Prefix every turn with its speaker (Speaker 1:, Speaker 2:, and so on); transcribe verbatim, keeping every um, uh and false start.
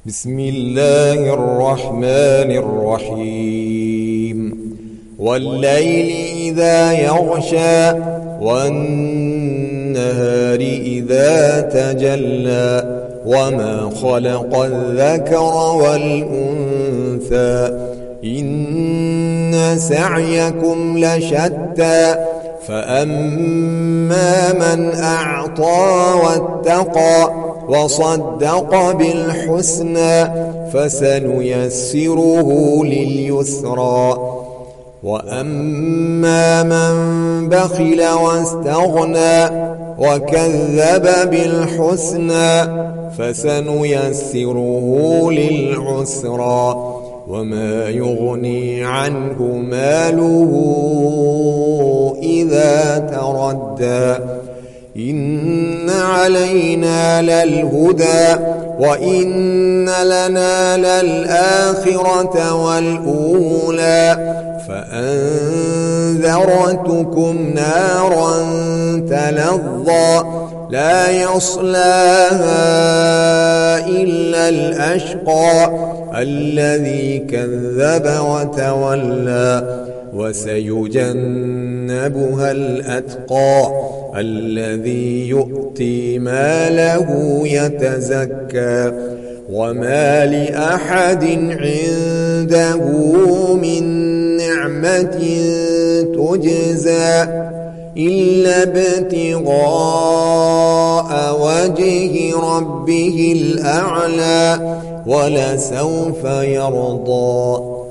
Speaker 1: بسم الله الرحمن الرحيم والليل إذا يغشى والنهار إذا تجلى وما خلق الذكر والأنثى إن سعيكم لشتى فأما من أعطى واتقى وصدق بالحسنى فسنيسره لليسرى وأما من بخل واستغنى وكذب بالحسنى فسنيسره للعسرى وما يغني عنه ماله إذا تردى إن علينا للهدى وإن لنا للآخرة والأولى فأنذرتكم نارا تلظى لا يصلاها إلا الأشقى الذي كذب وتولى وسيجنبها الأتقى الذي يؤتي ماله يتزكى وما لأحد عنده من نعمة تجزى إلا ابتغاء وجه ربه الأعلى ولسوف يرضى.